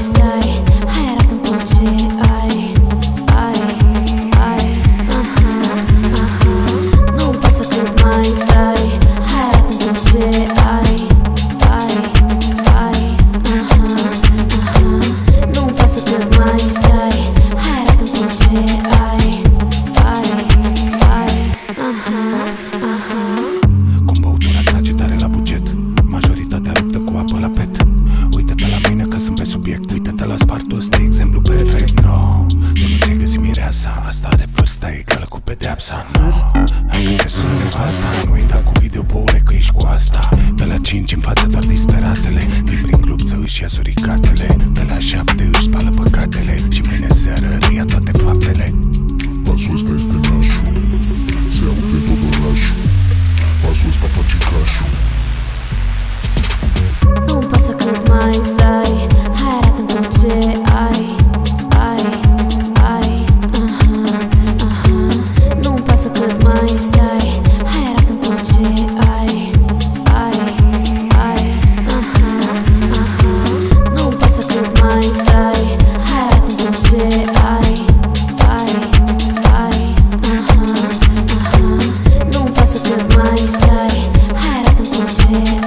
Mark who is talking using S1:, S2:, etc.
S1: stai, hai arată-mi tot ce ai. Nu-mi pasă cât mai stai, hai arată-mi tot ce ai. Nu-mi pasă cât mai stai, hai arată-mi tot ce ai.
S2: Cum băutura trage tare la buget, majoritatea ruptă cu apă la pet. Uite-te la mine că sunt pe subiect, uite-te la spartul ăsta, exemplu perfect. No, tu nu ți-ai găsit mireasa, asta are vârsta egală cu pedeapsa. No, hai că te sună nevasta, nu uita cu video pe ore că ești cu asta. Pe la 5 în față doar disperatele, vii prin club să își ia suricatele. Pe la 7 își spală păcatele și mâine seară ria toate faptele.
S3: Pasul ăsta este nașul, se aude tot orașul. Pasul ăsta face cașul.
S1: Nu-mi pasă cât mai stai, hai arată-mi tot ce ai. Nu-mi pasă cât mai stai, hai arată-mi tot ce ai. Nu-mi pasă cât mai stai, hai arată-mi tot ce ai. Nu-mi pasă cât mai stai, hai arată-mi tot ce ai.